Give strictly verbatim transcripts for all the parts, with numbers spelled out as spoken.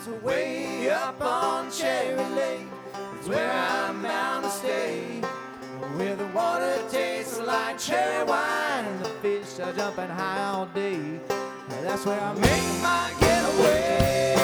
is way up on Cherry Lake. It's where I'm bound to stay, where the water tastes like cherry wine and the fish are jumping high all day. And that's where I make my getaway.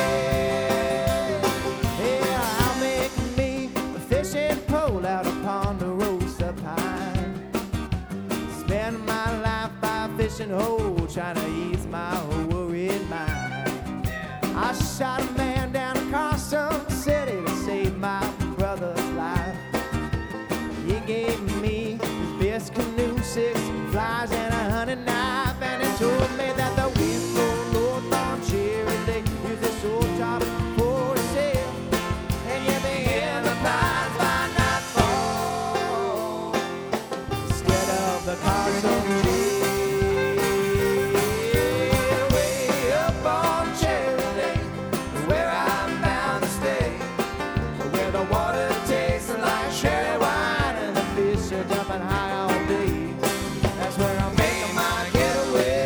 Yeah, I'll make me a fishing pole out upon the Rosa Pine. Spend my life by a fishing hole, trying to ease my worried mind. I shot a man down across some city to save my brother's life. He gave me his best canoe, six flies and a hunting knife, and he told me that the wind blows north on Cherry Lake. Use this old top for a sail, and you'll be in the pines by nightfall instead of the Carson jail. Way up on Cherry Lake, where I'm bound to stay, where the water tastes like cherry wine and the fish are jumping high all day. That's where I'm making my getaway.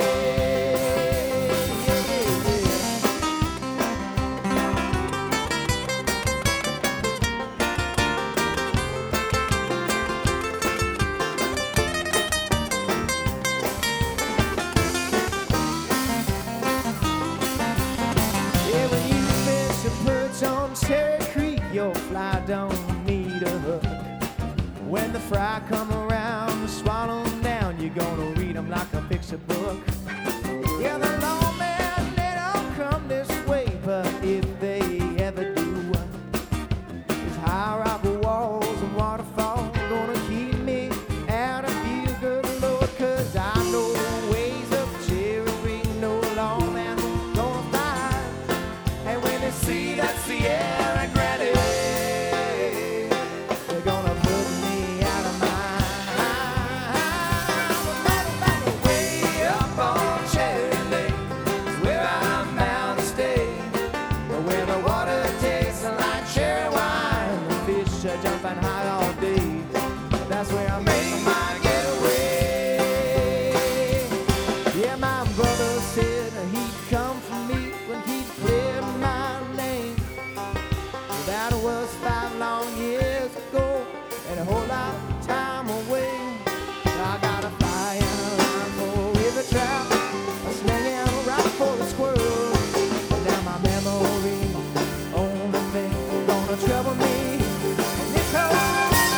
Yeah, when you fish a perch on Cherry Creek, your fly don't need a hook. When the fry come around to swallow 'em down, you're gonna read 'em like a picture book. Yeah, the lawmen, they don't come this way, but if they ever do, these high rock walls and waterfalls gonna keep me out of view, good Lord, 'cause I know the ways of Cherry Creek, no lawman gonna find. And when they see that Sierra Grande, they're gonna put me out of mind. Matter of fact, way up on Cherry Lake is where I'm bound to stay, where the water tastes like cherry wine, the fish are jumping high all day. That's where I make my getaway. Yeah, my brother said he'd come for me when he cleared my name. That was five long years ago and a whole lot of time away. I got a fly and a line for every trout, a sling and a rock for the squirrel. Now my memory only thing gonna trouble me in this whole world.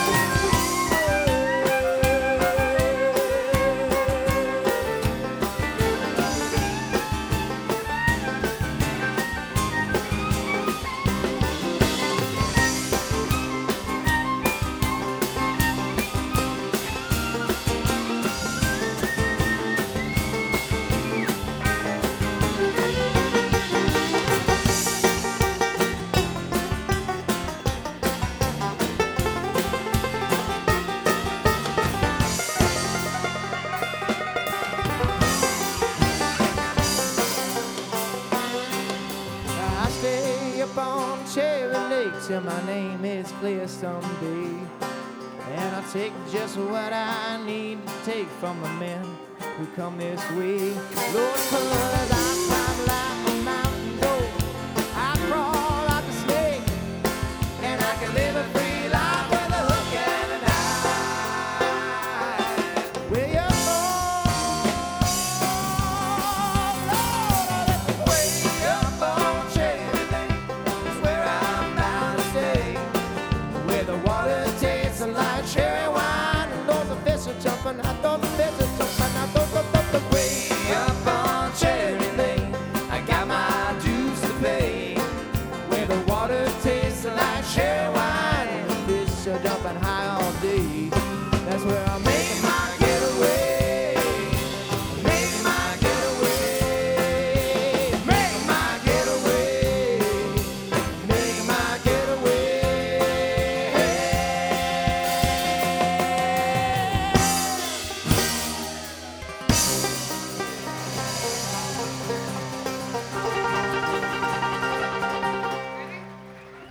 I stay up on Cherry Lake till my name is clear someday, and I take just what I need to take from the men who come this way. Lord, 'cause I climb like a mountain goat, I crawl like a snake, and I can live a free life with a hook and an eye. Where you way up on Cherry Lake is where I'm bound to stay, where the water tastes like cherry wine and those the fish are jumping, I thought the fish are jumping, I thought the, the, the way up on Cherry Lake, I got my dues to pay, where the water tastes like cherry wine and the fish are jumping high all day. That's where I make my getaway. Make my getaway. Make my getaway. Make my getaway.